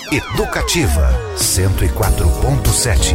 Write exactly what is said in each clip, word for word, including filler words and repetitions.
Educativa cento e quatro ponto sete.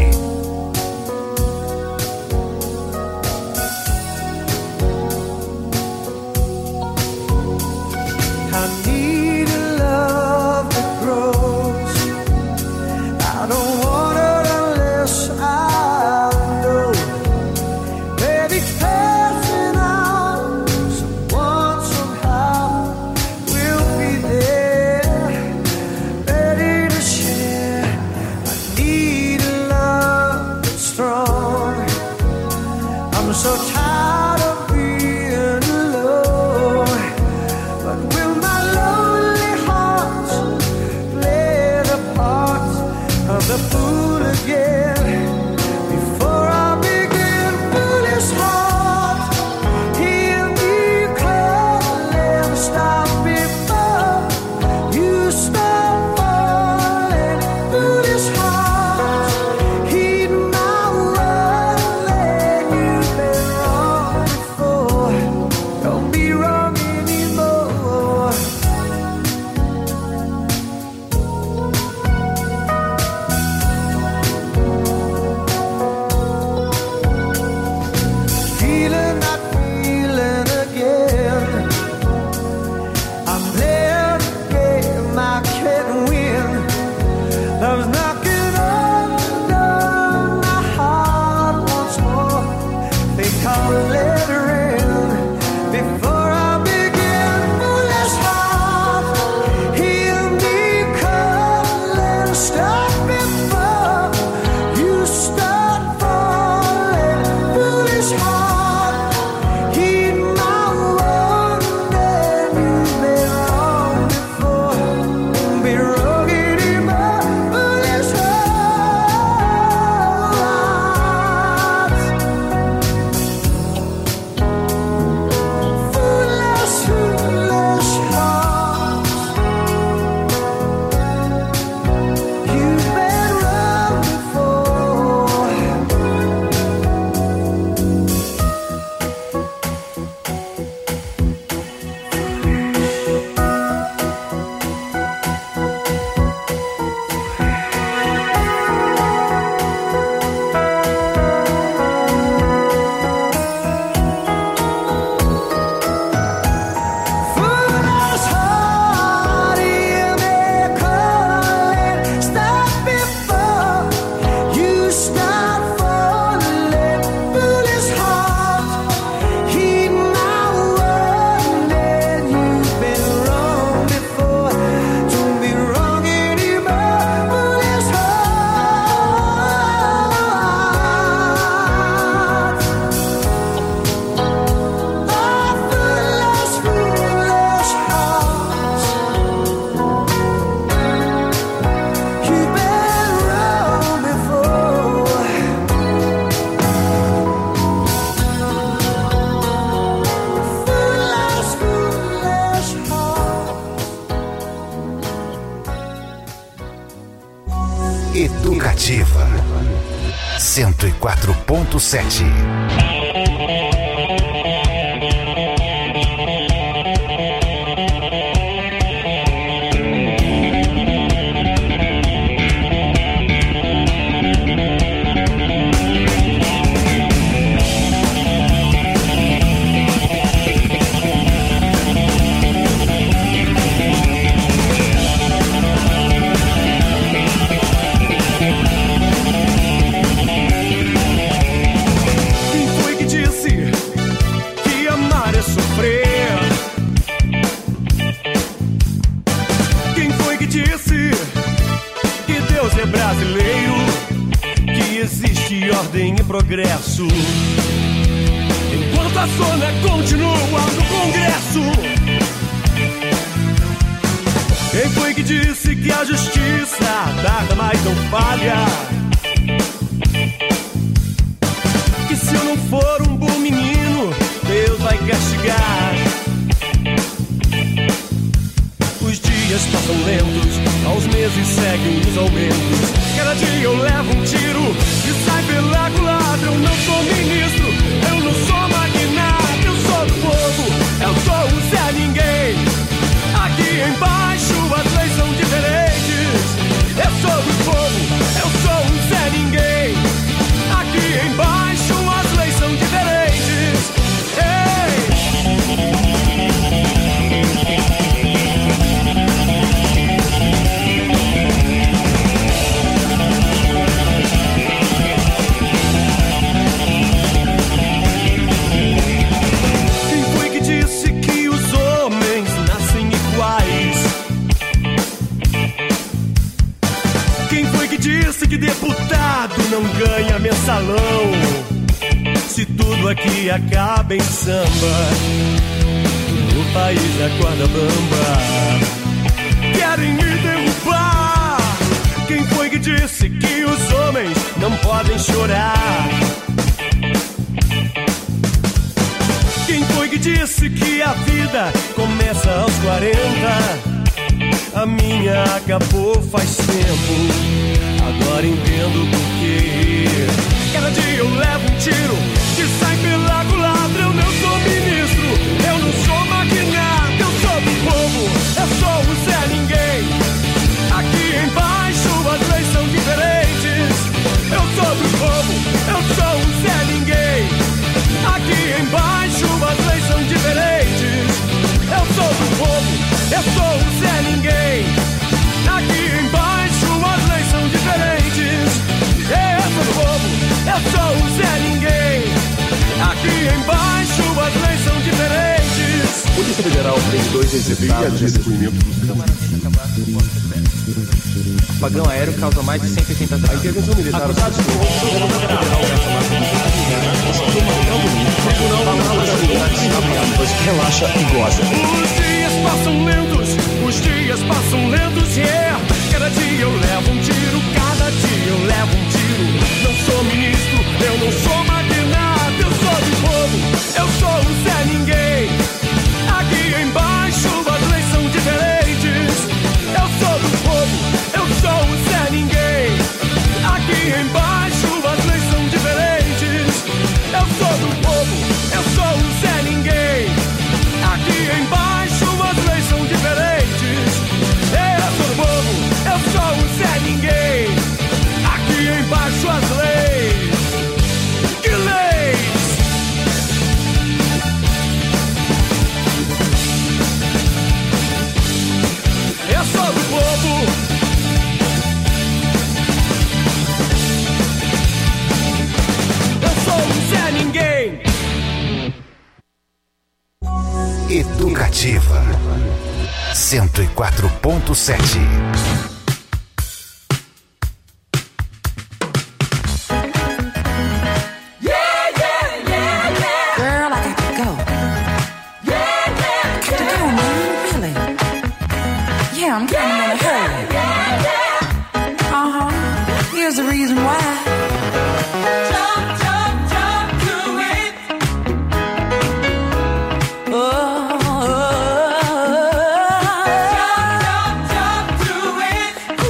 Educativa cento e quatro ponto sete. Progresso. Enquanto a zona continua no Congresso. Quem foi que disse que a justiça tarda, mas não falha? Que se eu não for um bom menino, Deus vai castigar. Os dias passam lentos, aos meses seguem os aumentos. Cada dia eu levo um tiro e sai pela culatra. Eu não sou ministro, eu não sou magnata. Eu sou do povo, eu sou o Zé Ninguém. Aqui embaixo as leis são diferentes. disse que deputado não ganha mensalão. Se tudo aqui acaba em samba, o país acorda bamba. Querem me derrubar. Quem foi que disse que os homens não podem chorar? Quem foi que disse que a vida começa aos quarenta? A minha acabou faz tempo, agora entendo por quê. Cada dia eu levo um tiro que sai pela culatra. Eu não sou ministro, eu não sou magnata, eu sou do povo, eu sou o Zé Ninguém. Aqui embaixo as leis são diferentes. Eu sou do povo, eu sou o Zé Ninguém. Aqui embaixo as leis são diferentes. Eu sou do povo, eu sou o Zé Ninguém. Aqui embaixo as leis são diferentes. Eu sou do povo, eu sou o Zé Ninguém. Aqui embaixo as leis são diferentes. Polícia Federal tem dois executados nesse depoimento. Apagão aéreo causa mais de cento e oitenta danos. A intervenção militar. Acusados por roubo do governo federal. Relaxa e goza. Os dias passam lentos, os dias passam lentos, yeah. Cada dia eu levo um tiro, cada dia eu levo um tiro. Não sou ministro, eu não sou magnata, eu sou do povo, eu sou o Zé Ninguém. Aqui embaixo as leis são diferentes. Eu sou do povo, eu sou o Zé Ninguém. Aqui embaixo as leis são diferentes. Eu sou do povo, eu sou o Zé Ninguém. Aqui embaixo as leis são diferentes. Eu sou do povo, eu sou o Zé Ninguém. Aqui embaixo as leis. Que leis? Eu sou do povo. Eu sou o Zé Ninguém. Educativa cento e quatro ponto sete. I'm coming in a hurry. Uh-huh. Here's the reason why. Jump, jump, jump to it. Oh, oh, oh. Jump, jump, jump to it.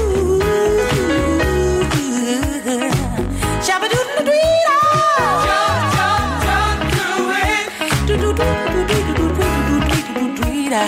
Ooh, shabba-doodle-doo-doo. Jump, jump, jump to it. Do-do-do-do-do-do-do-do-do-do-do-do-do-do-do.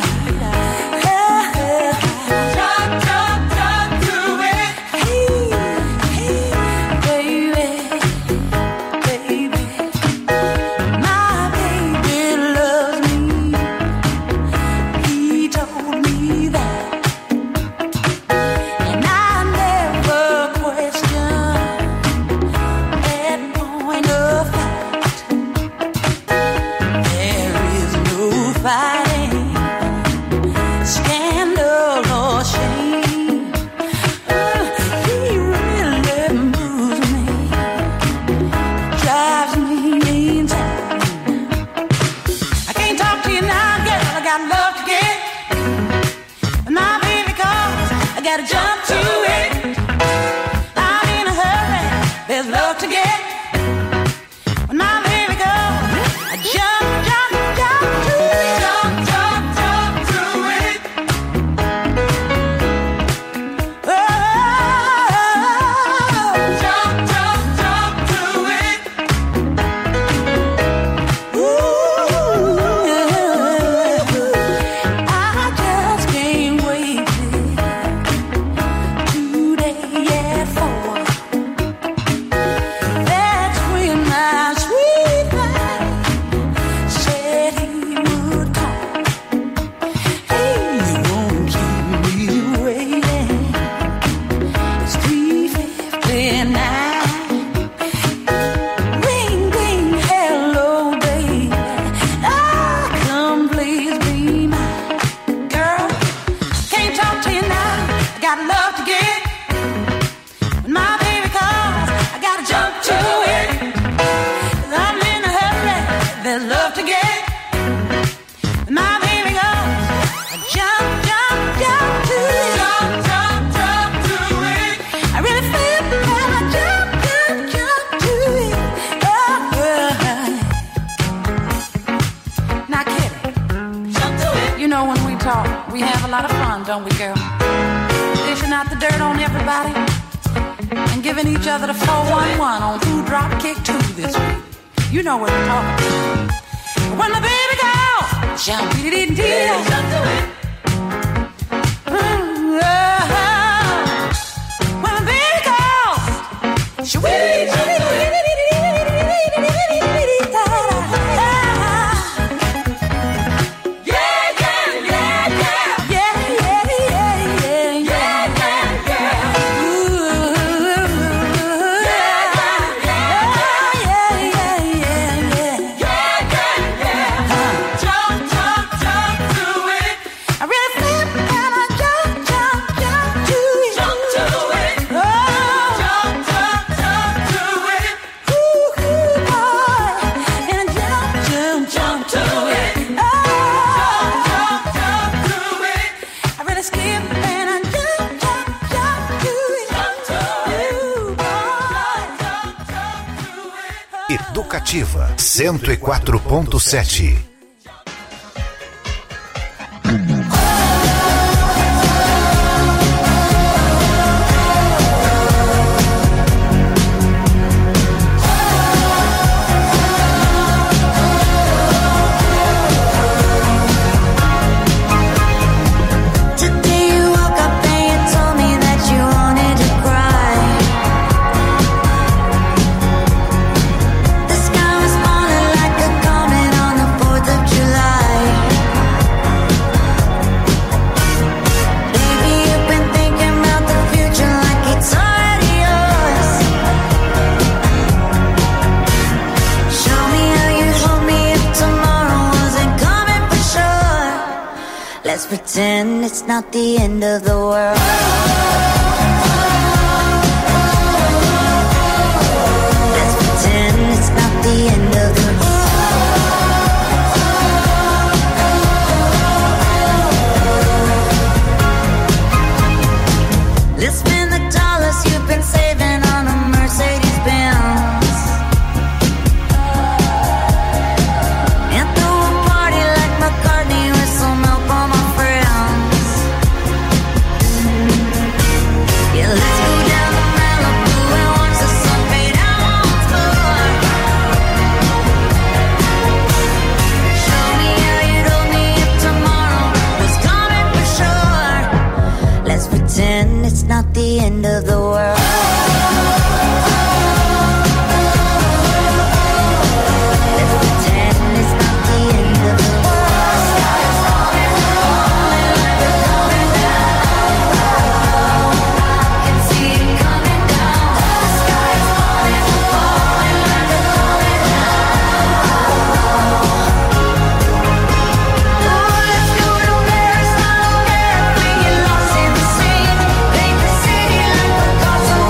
Got love to give. My baby everybody and giving each other the four one one on Who Drop Kick two this week. You know what we're talking about. When the baby girl jump, dee dee dee dee, jump to it. When the baby girl, she will jump to it. Educativa cento e quatro ponto sete. Let's pretend it's not the end of the world. Let's pretend it's not the end of the world. Let's spend the dollars you've been saving on a Mercedes Benz and throw a party like McCartney with some help on my friends. Yeah, let's go down to Malibu and watch the sun fade out once more. Show me how you'd hold me if tomorrow was coming for sure. Let's pretend it's not the end of the world. Let's pretend it's not the end of the world. Sky's falling, falling like it's coming down. I can see it coming down. The sky's falling, falling like it's coming down. Oh, let's go to Paris, I don't care if we get lost in the sea. Paint the city like Picasso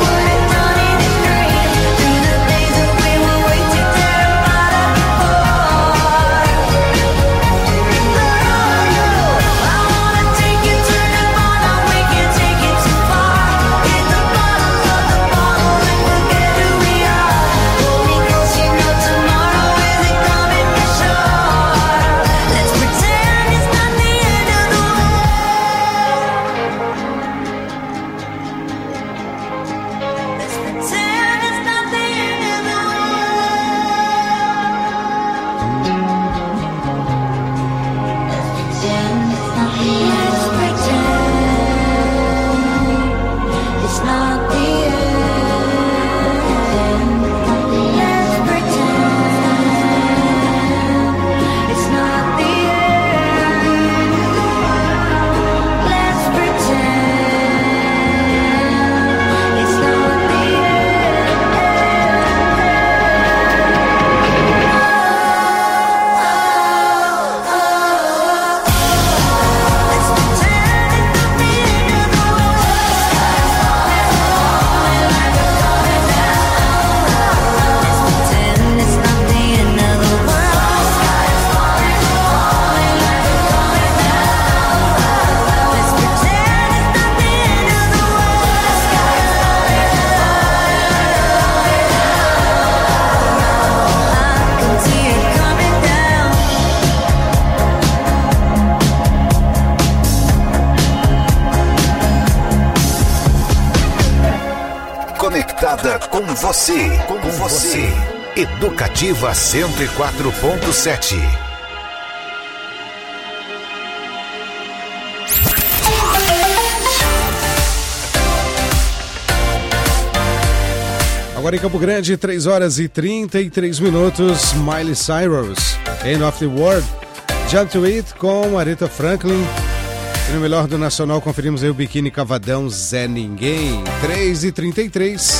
conectada com você, com você. Educativa cento e quatro ponto sete. Agora em Campo Grande, três horas e trinta e três minutos, Miley Cyrus, End of the World, Jump to It com Aretha Franklin. E no melhor do Nacional conferimos aí o Biquíni Cavadão, Zé Ninguém, três e trinta e três.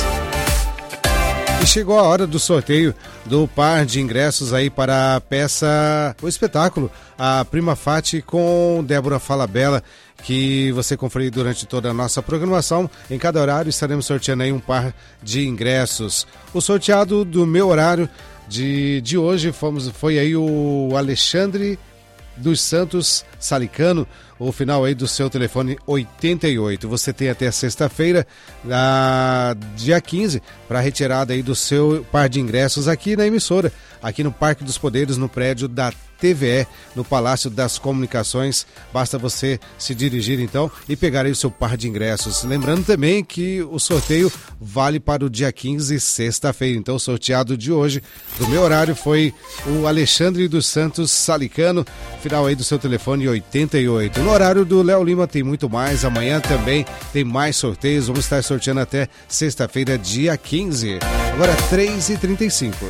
E chegou a hora do sorteio do par de ingressos aí para a peça, o espetáculo, a Prima Fati com Débora Falabella, que você conferiu durante toda a nossa programação. Em cada horário estaremos sorteando aí um par de ingressos. O sorteado do meu horário de, de hoje fomos, foi aí o Alexandre dos Santos Salicano, o final aí do seu telefone oitenta e oito. Você tem até sexta-feira, ah, dia quinze, para retirada aí do seu par de ingressos aqui na emissora, aqui no Parque dos Poderes, no prédio da T V E, no Palácio das Comunicações. Basta você se dirigir então e pegar aí o seu par de ingressos. Lembrando também que o sorteio vale para o dia quinze, sexta-feira. Então o sorteado de hoje, do meu horário, foi o Alexandre dos Santos Salicano, final aí do seu telefone oitenta e oito. No horário do Léo Lima tem muito mais. Amanhã também tem mais sorteios. Vamos estar sorteando até sexta-feira, dia quinze. Agora três e trinta e cinco.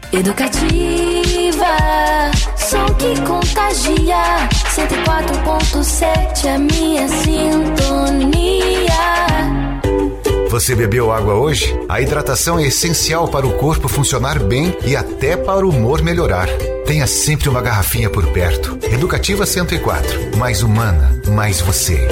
Educativa, som que contagia, cento e quatro ponto sete, a minha sintonia. Você bebeu água hoje? A hidratação é essencial para o corpo funcionar bem e até para o humor melhorar. Tenha sempre uma garrafinha por perto. Educativa cento e quatro, mais humana, mais você.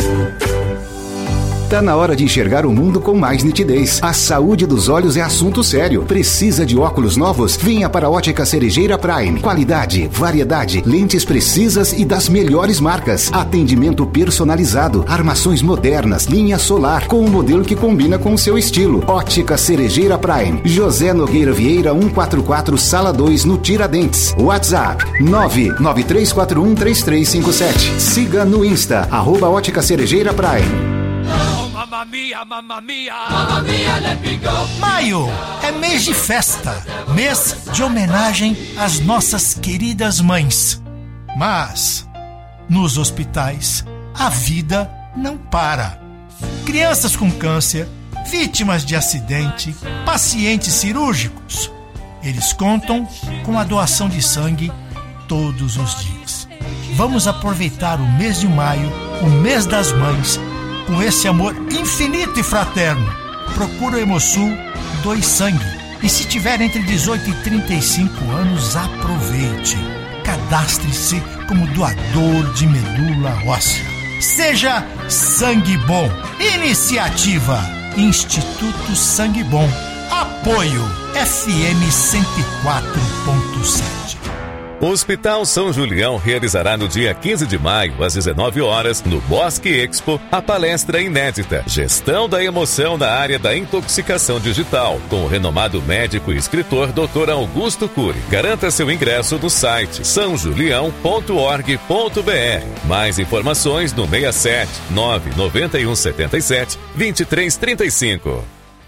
Tá na hora de enxergar o mundo com mais nitidez. A saúde dos olhos é assunto sério. Precisa de óculos novos? Venha para a Ótica Cerejeira Prime. Qualidade, variedade, lentes precisas e das melhores marcas. Atendimento personalizado, armações modernas, linha solar, com um modelo que combina com o seu estilo. Ótica Cerejeira Prime. José Nogueira Vieira, cento e quarenta e quatro, Sala dois, no Tiradentes. WhatsApp nove nove três quatro um três três cinco sete. Siga no Insta, arroba Ótica Cerejeira Prime. Mamma mia, mamma mia, mamma mia, let me go. Maio é mês de festa, mês de homenagem às nossas queridas mães. Mas, nos hospitais, a vida não para. Crianças com câncer, vítimas de acidente, pacientes cirúrgicos, eles contam com a doação de sangue todos os dias. Vamos aproveitar o mês de maio, o mês das mães, com esse amor infinito e fraterno. Procura o Hemosul, doe sangue. E se tiver entre dezoito e trinta e cinco anos, aproveite. Cadastre-se como doador de medula óssea. Seja Sangue Bom. Iniciativa Instituto Sangue Bom. Apoio F M cento e quatro ponto sete. O Hospital São Julião realizará no dia quinze de maio, às dezenove horas, no Bosque Expo, a palestra inédita Gestão da Emoção na área da intoxicação digital, com o renomado médico e escritor doutor Augusto Cury. Garanta seu ingresso no site são julião ponto org ponto b r. Mais informações no seis sete nove nove um sete sete dois três três cinco.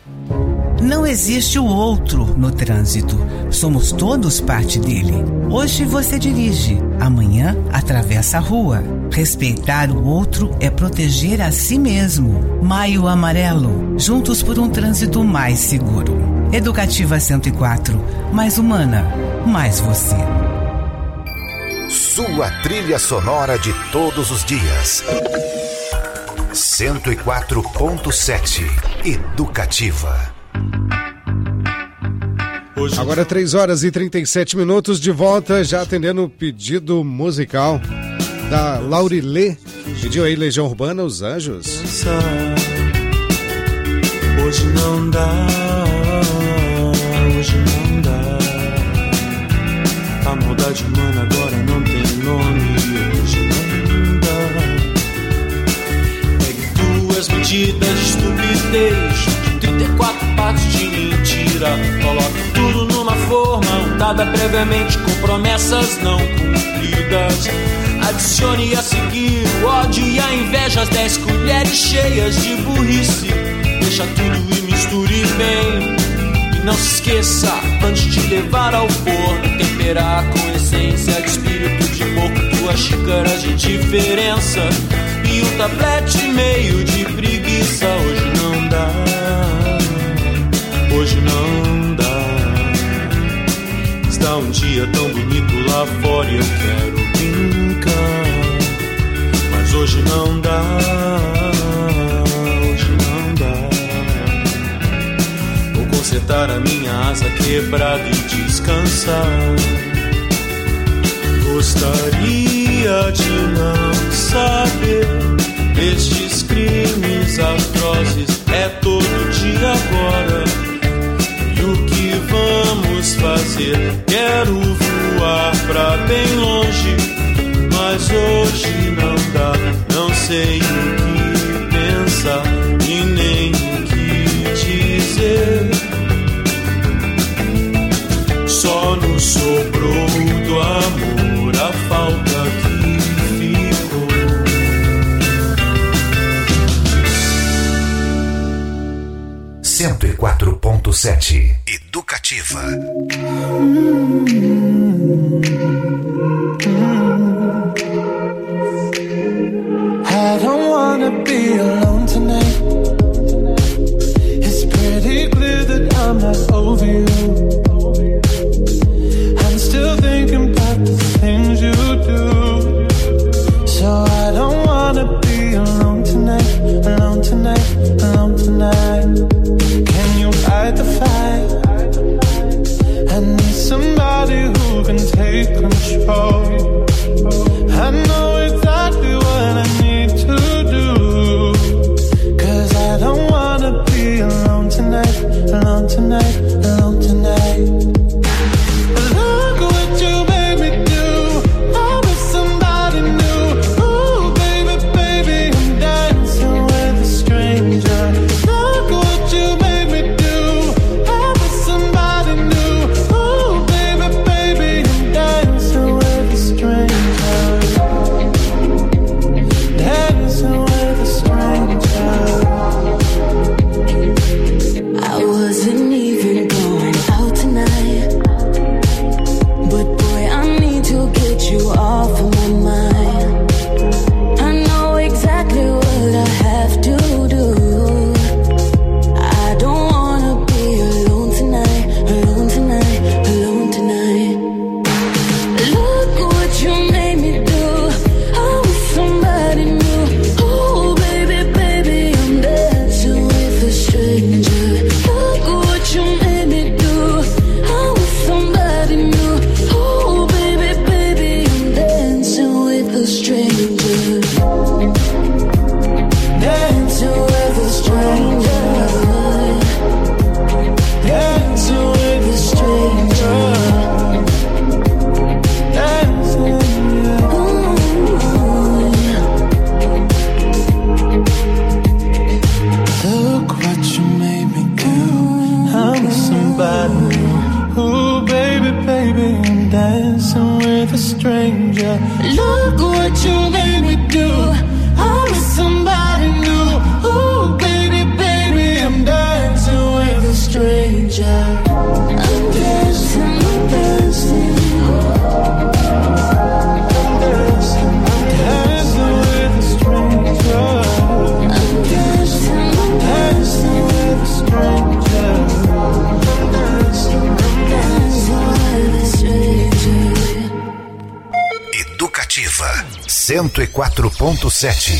Não existe o outro no trânsito. Somos todos parte dele. Hoje você dirige, amanhã atravessa a rua. Respeitar o outro é proteger a si mesmo. Maio Amarelo, juntos por um trânsito mais seguro. Educativa cento e quatro, mais humana, mais você. Sua trilha sonora de todos os dias. cento e quatro ponto sete. Educativa. Agora três horas e trinta e sete minutos, de volta, já atendendo o pedido musical da Laurilê. Pediu aí Legião Urbana, Os Anjos. Hoje não dá, hoje não dá. A maldade humana agora não tem nome, hoje não dá. Pegue duas medidas de estupidez, trinta e quatro partes de mentira. Coloque tudo numa forma untada previamente com promessas não cumpridas. Adicione a seguir o ódio e a inveja, as dez colheres cheias de burrice. Deixa tudo e misture bem. Não se esqueça, antes de levar ao forno, temperar com essência de espírito de porco, duas xícaras de diferença e um tablete meio de preguiça. Hoje não dá, hoje não dá. Está um dia tão bonito lá fora e eu quero brincar, mas hoje não dá, hoje não dá. Vou consertar a minha asa quebrada e descansar. Gostaria de não saber destes crimes atrozes, é todo dia agora. E o que vamos fazer? Quero voar pra bem longe, mas hoje não dá. Não sei o que pensar e nem o que dizer. Só nos sobrou do amor a falta que ficou. cento e quatro ponto sete Educativa. I don't wanna be alone tonight. It's pretty clear that I'm not over you. I'm still thinking about the things you do. So I don't wanna be alone tonight, alone tonight, alone tonight. Can you fight the fight? I need somebody who can take control. I know exactly what I need to do, 'cause I don't wanna be alone tonight, alone tonight, alone tonight. Look what you made me do. I'm with somebody new. Ooh, baby, baby, I'm dancing with a stranger. Look what you made me do. I'm with somebody new. Ooh, baby, baby, I'm dancing with a stranger. Dancing with a stranger. I wasn't even going out tonight, but boy, I need to get you off of my mind. I know exactly what I have to do. I don't wanna be alone tonight, alone tonight, alone tonight. Look what you made me do. I'm with somebody new. Oh, baby, baby, I'm dancing with a stranger. Look what you made me do. I'm with somebody new. Oh, baby, baby, I'm dancing with a stranger. Dancing with a stranger. Dancing with a stranger. Dancing, yeah. Look what you made me do. I'm with somebody new. Ooh, baby, baby, I'm dancing with a stranger. Look what you made me do. I'm with somebody new. Ooh, baby, baby, I'm dancing with a stranger. I'm dancing, I'm dancing. I'm dancing, I'm dancing with a stranger. I'm dancing, I'm dancing with a stranger. I'm dancing, I'm dancing with a stranger. Educativa cento e quatro ponto sete.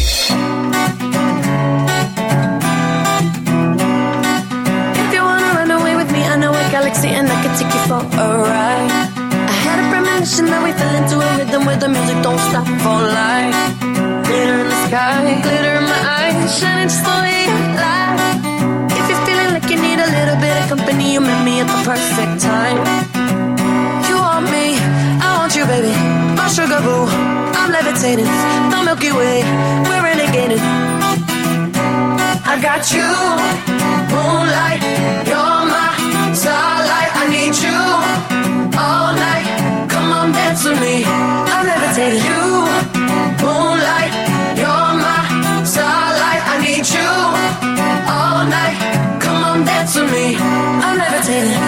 If you wanna run away with me, I know a galaxy and I can take you for a ride. I had a premonition that we fell into a rhythm where the music don't stop for life. Glitter in the sky, glitter in my eyes, shining just the way you lie. If you're feeling like you need a little bit of company, you met me at the perfect time. You want me, I want you, baby, my sugar boo. I'm levitating, the Milky Way, we're renegading. I got you, moonlight, you're my starlight. I need you all night. Come on, dance with me. I'm levitating. You, moonlight, you're my starlight. I need you all night. Come on, dance with me. I'm levitating.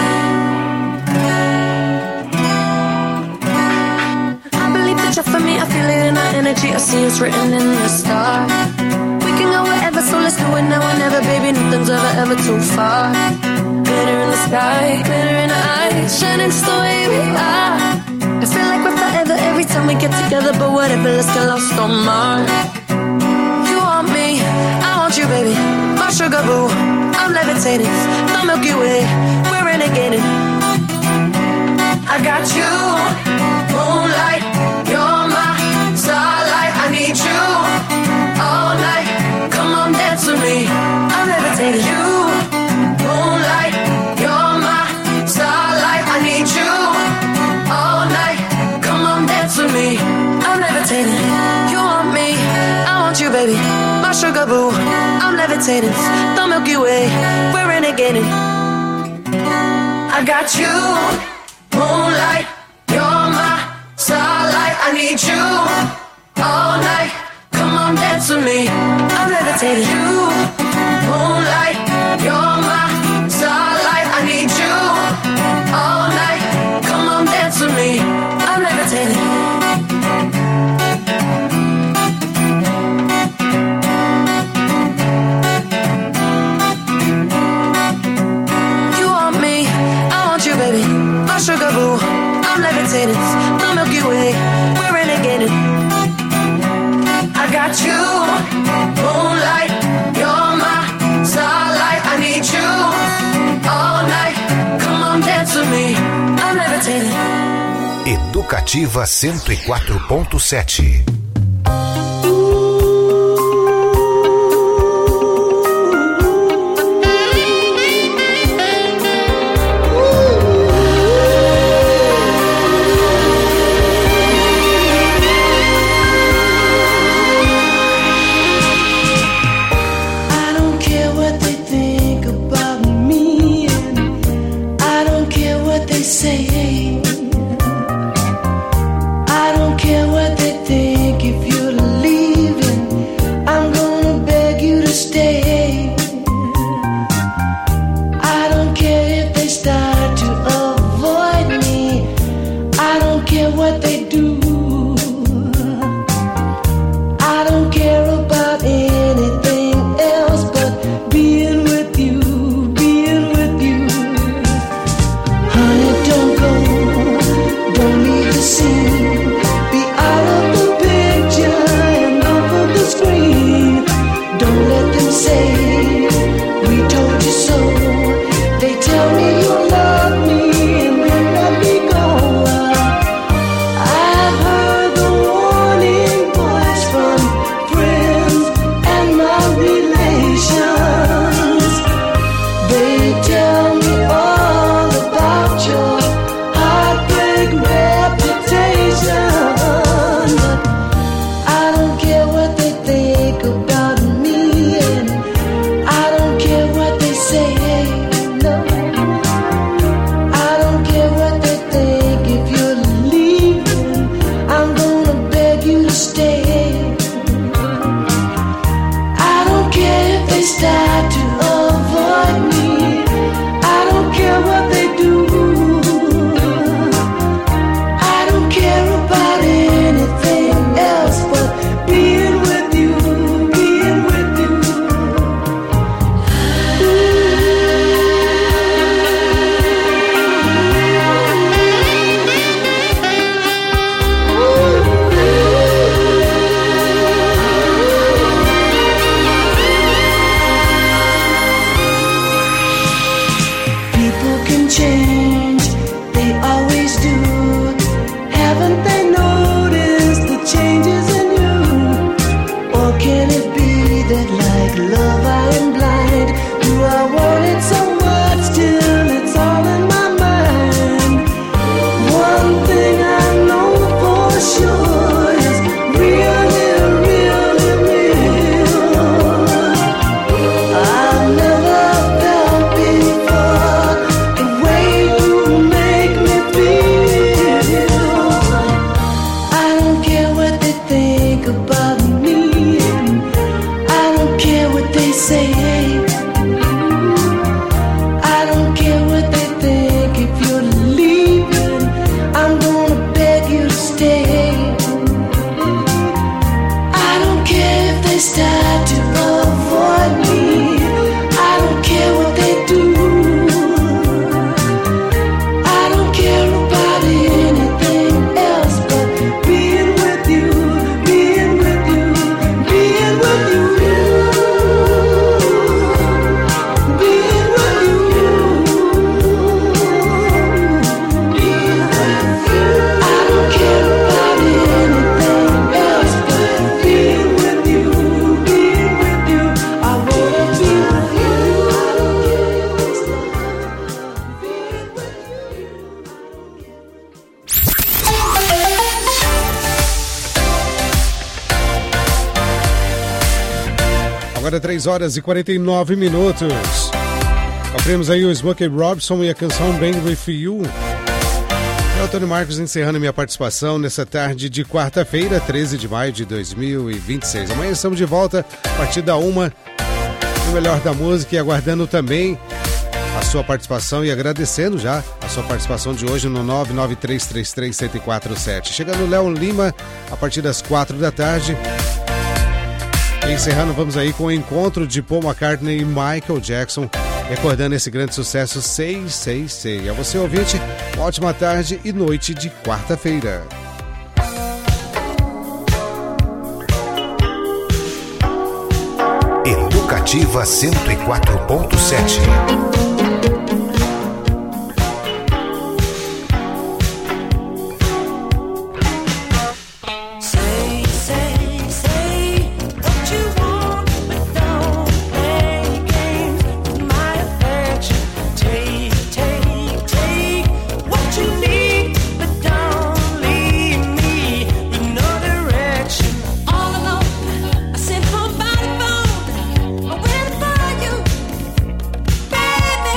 it's written in the stars. We can go wherever, so let's do it now or never, baby. Nothing's ever, ever too far. Glitter in the sky, glitter in the eyes, shining just the way we are. I feel like we're forever every time we get together, but whatever, let's get lost on Mars. You want me, I want you, baby. My sugar boo, I'm levitating. The Milky Way, we're renegading. I got you, moonlight, you're my starlight. I need you all night. Come on, dance with me. I'm levitating. You, moonlight, you're my starlight. I need you all night. Come on, dance with me. I'm levitating. You want me, I want you, baby. My sugar boo, I'm levitating. The Milky Way, we're renegading. I got you, moonlight, you're my starlight. I need you all night. Come on, dance with me. I'm levitating. You, moonlight, you're my starlight. I need you all night. Come on, dance with me. I'm levitating. You want me, I want you, baby. My sugar boo, I'm levitating. The Milky Way, we're renegading. I got you, moonlight, you're my starlight. I need you all night. Come on, dance with me. I'm levitating. Educativa cento e quatro ponto sete. Say, I don't care what they think Agora três horas e quarenta e nove minutos. Abrimos aí o Smokey Robinson e a canção Bang With You. É o Tony Marcos encerrando minha participação nessa tarde de quarta-feira, treze de maio de dois mil e vinte e seis. Amanhã estamos de volta a partir da uma, o melhor da música, e aguardando também a sua participação e agradecendo já a sua participação de hoje no nove nove três três três sete quatro sete. Chegando o Léo Lima a partir das quatro da tarde. E encerrando, vamos aí com o encontro de Paul McCartney e Michael Jackson, recordando esse grande sucesso Say, Say, Say. A você, ouvinte, uma ótima tarde e noite de quarta-feira. Educativa cento e quatro ponto sete. Baby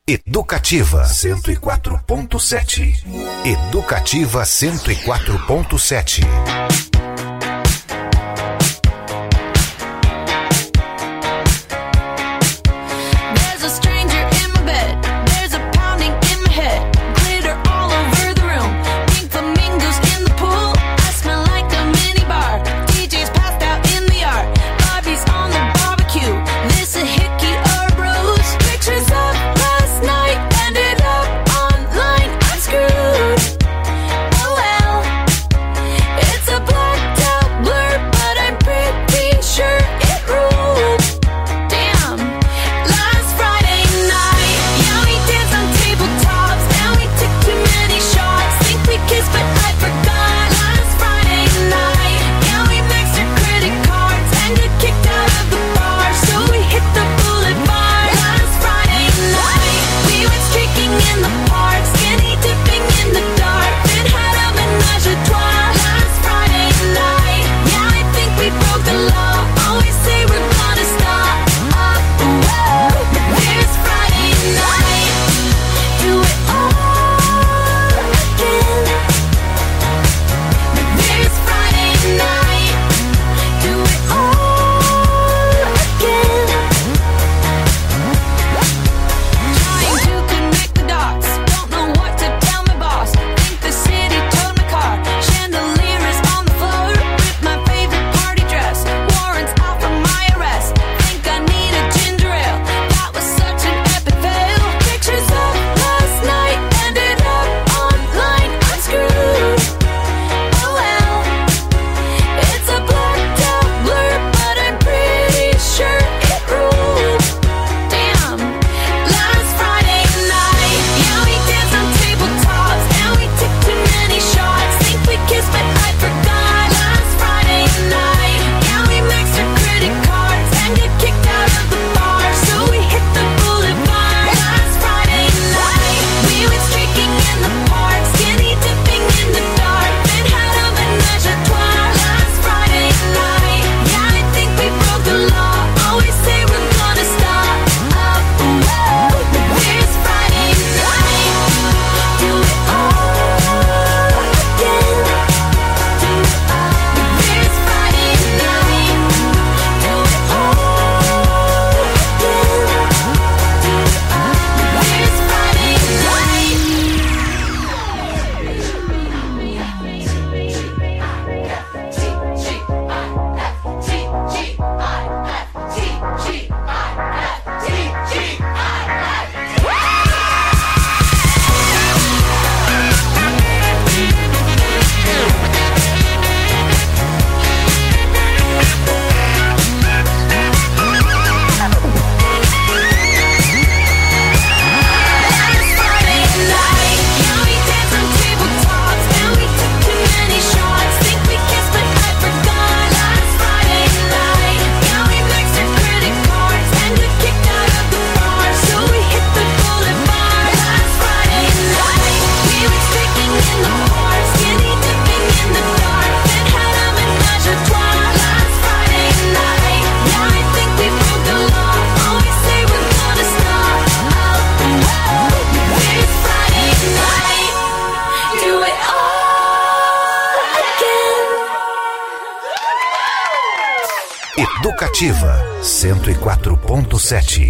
Educativa cento e quatro ponto sete. Educativa cento e quatro ponto sete. There's a stranger in my bed. There's a pounding in my head. Glitter all over the room. Pink flamingos in the pool. I smell like a mini bar. D J's passed out in the yard. Barbie's on the barbecue. This a hickey or a bruise. Pictures of last night ended up online. I'm screwed. Oh well. It's a blacked out blur, but I'm pretty sure it ruled. Damn. Last Friday night, yeah, we danced on tabletops. And we took too many shots. Think we kissed, but I forgot. Last Friday night, yeah, we maxed our credit cards and got kicked out of the bar. So we hit the boulevard. Last Friday night, we went streaking in the park, skinny dipping in the dark, then had a menage a trois. Last Friday night, yeah, I think we broke the law. Always say we're gonna stop. Uh, whoa, there's Friday night. Do it all again. There's Friday night. Do it all again. Trying to connect the dots. Don't know what to tell my boss. Think the city towed my car. Chandelier is on the floor with my favorite party dress. Warrants out for my arrest. Think I need a ginger ale. That was such an epic fail. Pictures of last night ended up online. I'm screwed. Oh well. It's a blacked out blur, but I'm pretty sure it ruled. Damn. Last Friday night, yeah, we danced on tabletops and we took too many shots. Think we kissed, but I forgot. Last Friday night, yeah, we maxed our credit cards and got kicked out of the bar. So we hit the boulevard. Last Friday night, we went streaking in the park, skinny dipping in the dark, then had a menage a trois. Last Friday night, yeah, I think we broke the law. Always say we're gonna stop. Uh, whoa, there's Friday night. Do it all again. There's Friday night. Do it all again. There's Friday Educativa cento e quatro ponto sete.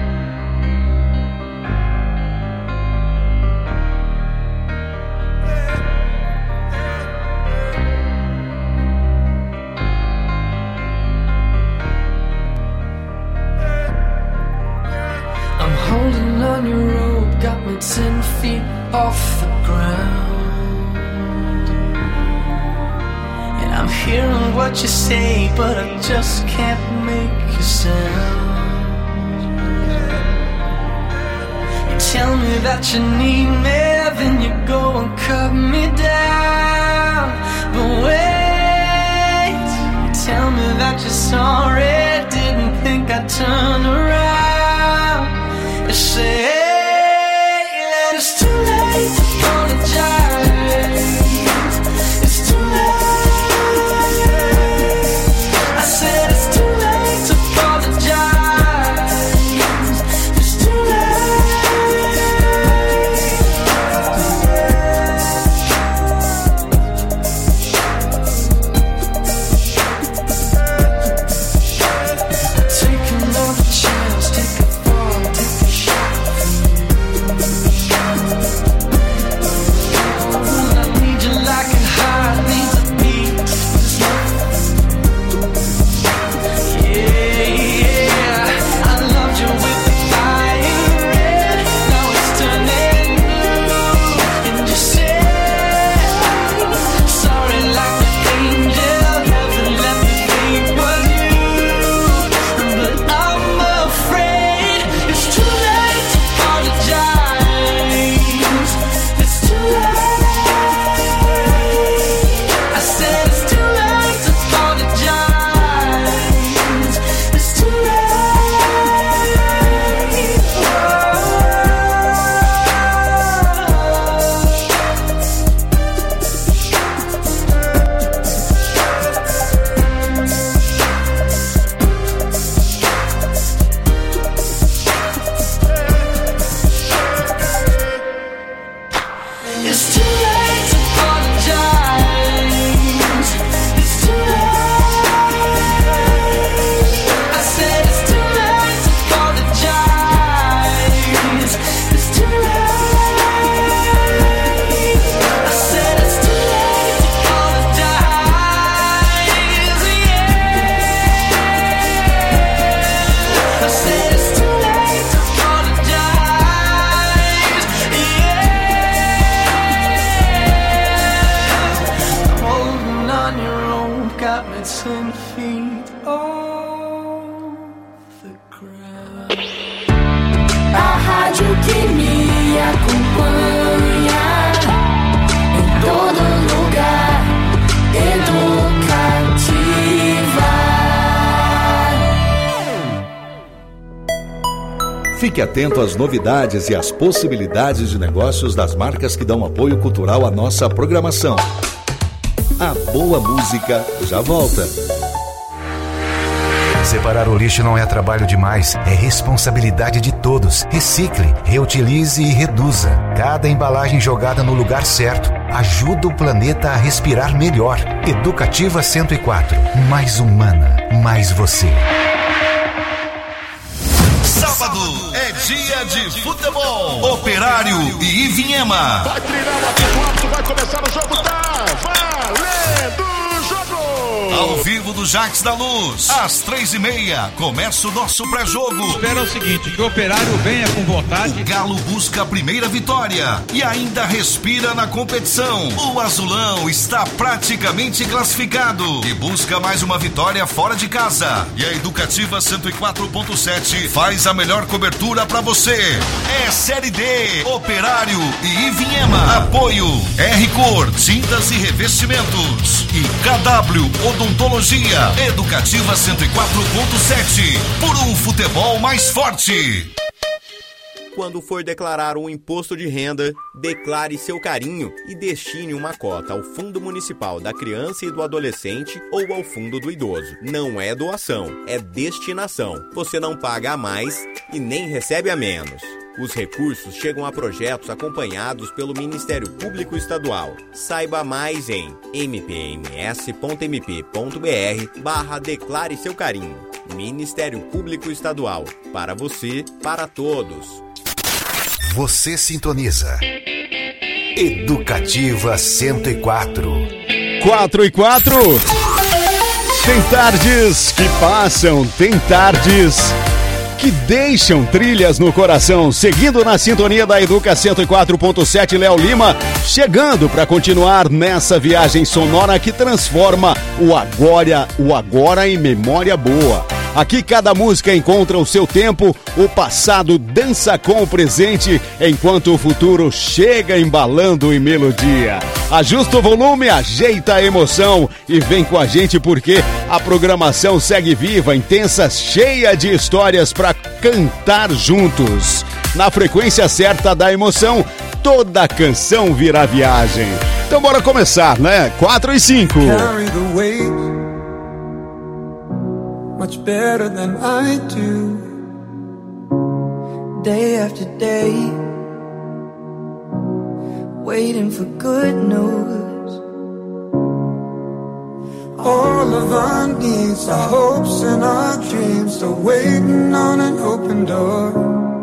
I'm holding on your rope, got me ten feet off the ground. And I'm hearing what you say, but I just can't make a sound. You tell me that you need me, then you go and cut me down. But wait, you tell me that you're sorry, didn't think I'd turn around. You say that it's too late to apologize. It's too late. I said it's too late to apologize. It's too late. got me ten feet off the ground. A rádio que me acompanha em todo lugar, Educativa. Fique atento às novidades e às possibilidades de negócios das marcas que dão apoio cultural à nossa programação. A boa música já volta. Separar o lixo não é trabalho demais, é responsabilidade de todos. Recicle, reutilize e reduza. Cada embalagem jogada no lugar certo ajuda o planeta a respirar melhor. Educativa cento e quatro, mais humana, mais você. Sábado é dia de futebol. Operário e Ivinhema. Vai treinar o quatro, vai começar o jogo, tá valendo o jogo. Ao vivo do Jacques da Luz, às três e meia, começa o nosso pré-jogo. Espera o seguinte, que o Operário venha com vontade. O Galo busca a primeira vitória e ainda respira na competição. O Azulão está praticamente classificado e busca mais uma vitória fora de casa. E a Educativa cento e quatro ponto sete faz a melhor cobertura pra você. É Série D, Operário e Ivinhema. Apoio R-Cor, tintas e revestimentos. E K W Odontologia. Educativa cento e quatro ponto sete, por um futebol mais forte. Quando for declarar um imposto de renda, declare seu carinho e destine uma cota ao Fundo Municipal da Criança e do Adolescente ou ao Fundo do Idoso. Não é doação, é destinação. Você não paga a mais e nem recebe a menos. Os recursos chegam a projetos acompanhados pelo Ministério Público Estadual. Saiba mais em mpms.mp.br barra declare seu carinho. Ministério Público Estadual. Para você, para todos. Você sintoniza Educativa cento e quatro. quatro e quatro. Tem tardes que passam, tem tardes que deixam trilhas no coração. Seguindo na sintonia da Educa cento e quatro ponto sete, Léo Lima, chegando para continuar nessa viagem sonora que transforma o agora, o agora em memória boa. Aqui cada música encontra o seu tempo, o passado dança com o presente, enquanto o futuro chega embalando em melodia. Ajusta o volume, ajeita a emoção e vem com a gente porque a programação segue viva, intensa, cheia de histórias para cantar juntos. Na frequência certa da emoção, toda canção vira viagem. Então bora começar, né? quatro e cinco. Carry the weight much better than I do. Day after day, waiting for good news. All of our needs, our hopes and our dreams, still waiting on an open door.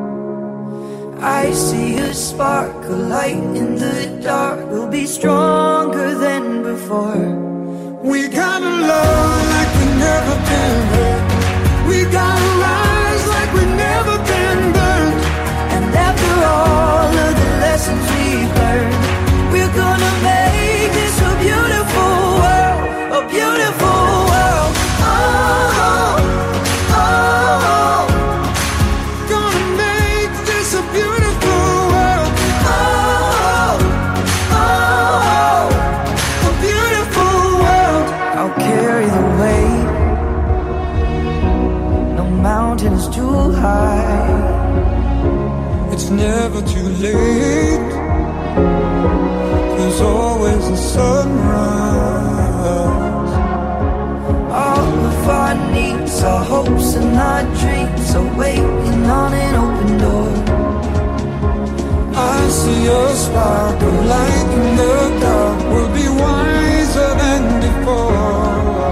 I see a spark, a light in the dark. We'll be stronger than before. We gotta love like we've never been hurt. We gotta rise like we've never been burned. And after all of the lessons we've learned, we're gonna make this a beautiful world, a beautiful world. Oh, oh, oh. Gonna make this a beautiful world. Oh, oh, oh. A beautiful world. I'll carry the weight. No mountain is too high. It's never too late. There's always a sunrise. All of our needs, our hopes and our dreams are waiting on an open door. I see a spark of light in the dark. We'll be wiser than before.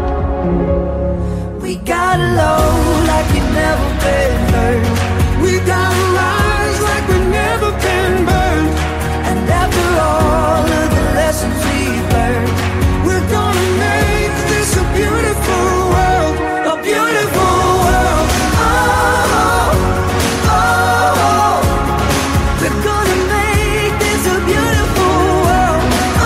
We got low like we've never been hurt. We got rise like we've never been burned. And after all of the lessons we've learned, we're gonna make this a beautiful world, a beautiful world. Oh, oh, oh. We're gonna make this a beautiful world. Oh,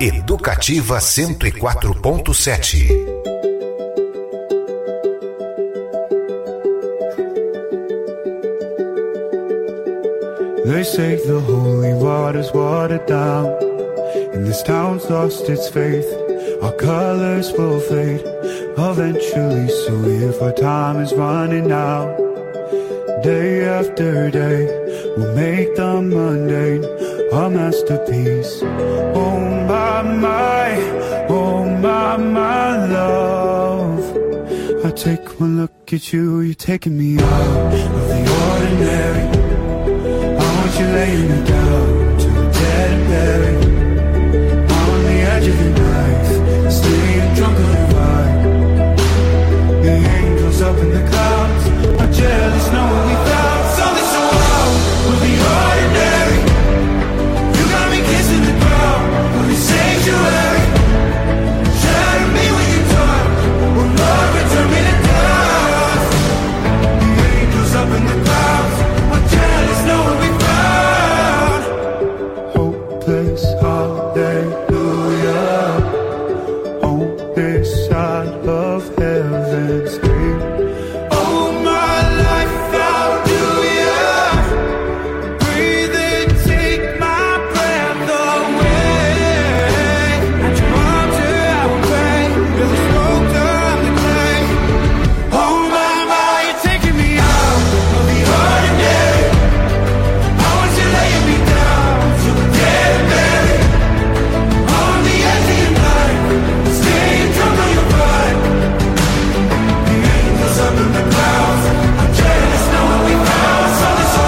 Educativa cento e quatro ponto sete. They say the holy water's watered down, and this town's lost its faith. Our colors will fade eventually, so if our time is running out, day after day, we'll make the mundane a masterpiece. Oh my, my, oh my, my love. I take one look at you, you're taking me out of the ordinary. I want you laying me down to the dead and buried. On the edge of your knife, staying drunk on the ride. The angels up in the clouds are jealous knowing we found something so wild with the ordinary. You got me kissing the ground with the sanctuary. Shatter me when you talk, will Lord return me to dust. The angels up in the clouds are jealous knowing we found hopeless hallelujah on this side of heaven's gate. Oh my life, how do ya breathe and take my breath away? At your arms here I will pray, you're the sculptor, I'm the clay. Oh my, my, you're taking me out of the ordinary. I want you laying me down to the dead and buried. On the edge of your life, staying drunk on your ride. The angels up in the clouds are jealous knowing we found something so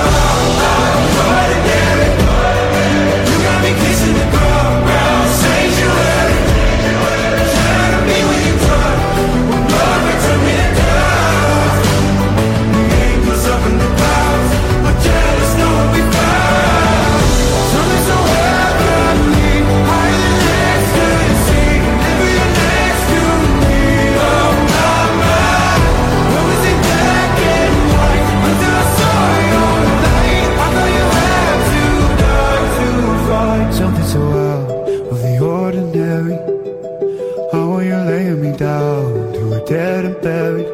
ordinary. You got me kissing the ground, sanctuary. Shatter me when you talk, will Lord return me to dust. The angels up in the clouds are jealous knowing we found something so heavenly, higher than ecstasy. Never you're next to me, oh my, my. What was it black and white until I saw your light? I thought you had to die to find something so out of the ordinary. How are you laying me down to a dead and buried?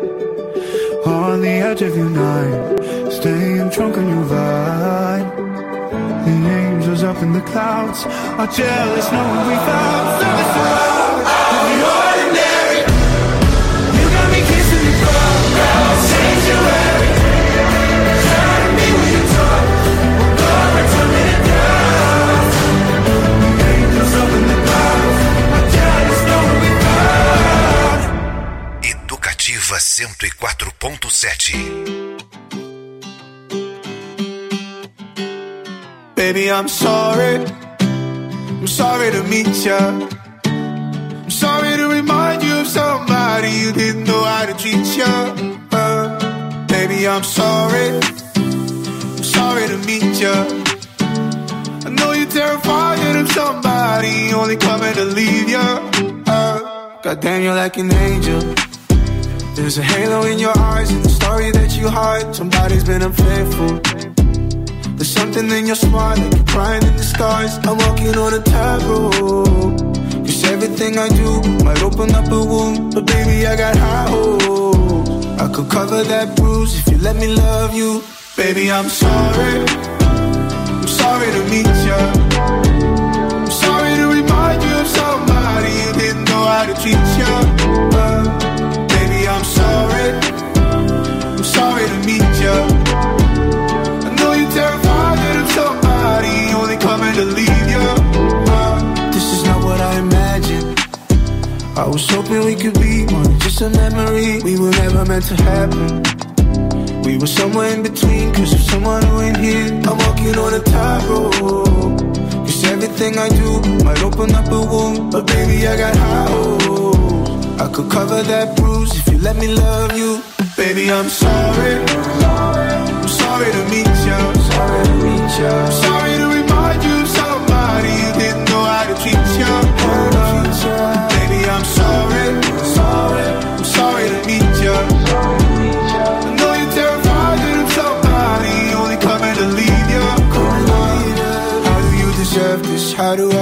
On the edge of your night, staying drunk on your vine. The angels up in the clouds are jealous knowing we found something so out of the ordinary. You got me kissing the ground, sanctuary. Shatter me when you talk, will Lord return me to dust. The angels up in the clouds are jealous knowing we found. Educativa cento e quatro ponto sete. Baby, I'm sorry. I'm sorry to meet ya. I'm sorry to remind you of somebody you didn't know how to treat ya. Uh, baby, I'm sorry. I'm sorry to meet ya. I know you're terrified of somebody only coming to leave ya. Uh, goddamn, you're like an angel. There's a halo in your eyes and the story that you hide. Somebody's been unfaithful. There's something in your smile like you're crying in the stars. I'm walking on a tightrope. Cause everything I do might open up a wound, but baby, I got high hopes. I could cover that bruise if you let me love you. Baby, I'm sorry. I'm sorry to meet ya. I'm sorry to remind you of somebody you didn't know how to treat ya. Uh, baby, I'm sorry. I'm sorry to meet ya. I know you're terrified of somebody only coming to leave you. Uh, this is not what I imagined. I was hoping we could be more than just a memory. We were never meant to happen. We were somewhere in between, cause of someone who ain't here. I'm walking on a tightrope. Cause everything I do might open up a wound, but baby, I got high hopes. I could cover that bruise if you let me love you. Baby, I'm sorry. I'm sorry to meet ya. Sorry to meet ya. I'm sorry to remind you of somebody you didn't know how to treat ya. Uh, baby, I'm sorry. Sorry. I'm sorry to meet ya. I know you're terrified of somebody only coming to leave ya. How do you deserve this? How do I reverse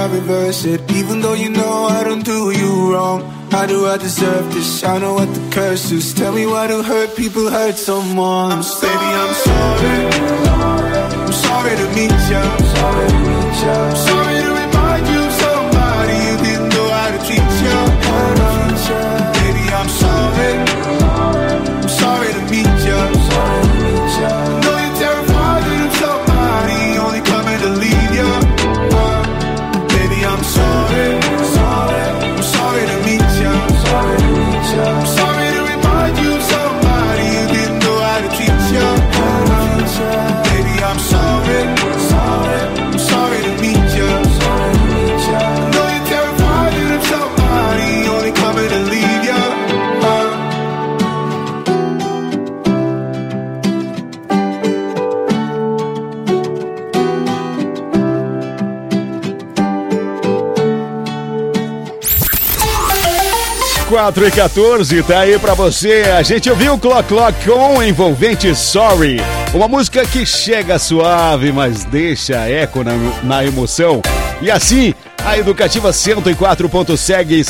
curse it. Even though you know I don't do you wrong, how do I deserve this? I know what the curse is. Tell me why do hurt people hurt someone? Baby, I'm sorry. I'm sorry to meet ya. I'm sorry to meet ya. I'm sorry to remind you of somebody you didn't know how to treat ya. Baby, I'm sorry. I'm sorry to meet ya. I'm sorry to meet ya. Know you're terrified of somebody only coming to leave ya. Uh, baby, I'm sorry. Sorry. I'm sorry to meet ya. I'm sorry to meet ya. I'm sorry to remind you of somebody you didn't know how to treat ya. Uh, baby, I'm sorry. Sorry. I'm sorry to meet ya. I'm sorry to meet ya. Know you're terrified of somebody only coming to leave ya. Uh, quatro e quatorze, tá aí pra você. A gente ouviu o Clock Clock com Envolvente Sorry. Uma música que chega suave, mas deixa eco na, na emoção. E assim, a Educativa cento e quatro ponto sete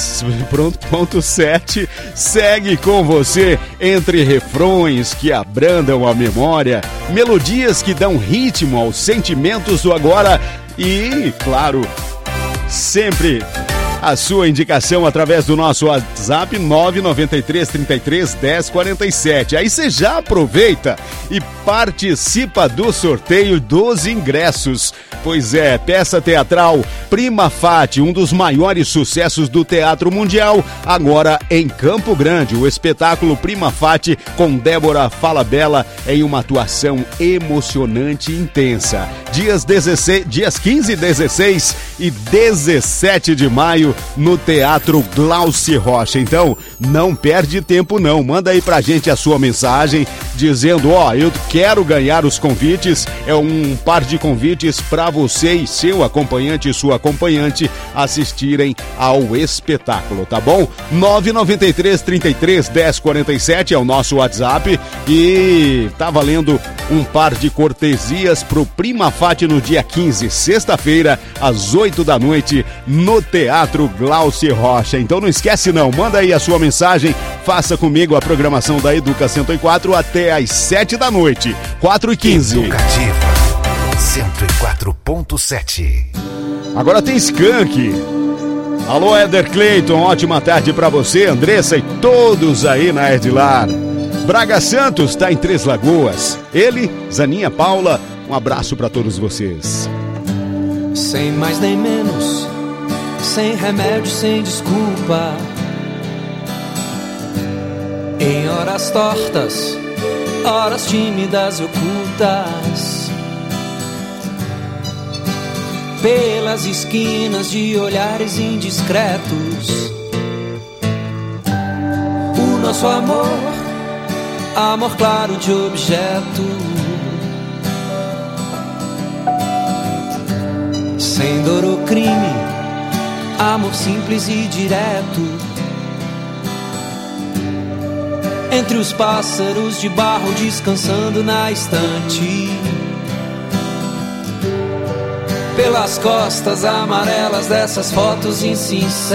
segue com você entre refrões que abrandam a memória, melodias que dão ritmo aos sentimentos do agora e, claro, sempre a sua indicação através do nosso WhatsApp nove nove três, trinta e três, dez, quarenta e sete. Aí você já aproveita e participa do sorteio dos ingressos. Pois é, peça teatral Prima Fati, um dos maiores sucessos do teatro mundial, agora em Campo Grande. O espetáculo Prima Fati com Débora Falabella em uma atuação emocionante e intensa. Dias, dezesseis, dias quinze, dezesseis e dezessete de maio no Teatro Glauci Rocha. Então, não perde tempo não. Manda aí pra gente a sua mensagem dizendo, ó, eu quero ganhar os convites. É um par de convites pra você e seu acompanhante e sua acompanhante assistirem ao espetáculo, tá bom? nove nove três, trinta e três, dez, quarenta e sete é o nosso WhatsApp e tá valendo um par de cortesias pro Prima Fati no dia quinze, sexta-feira, às oito da noite, no Teatro Glauci Rocha. Então não esquece não, manda aí a sua mensagem, faça comigo a programação da Educa cento e quatro até às sete da noite, quatro e quinze. Educativa cento e quatro ponto sete. Agora tem Skank. Alô, Éder Cleiton, ótima tarde pra você, Andressa e todos aí na Edilar. Braga Santos tá em Três Lagoas. Ele, Zaninha Paula, um abraço pra todos vocês. Sem mais nem menos, sem remédio, sem desculpa. Em horas tortas, horas tímidas e ocultas, pelas esquinas de olhares indiscretos, o nosso amor, amor claro de objeto, sem dor ou crime, amor simples e direto. Entre os pássaros de barro descansando na estante, pelas costas amarelas dessas fotos insinceras,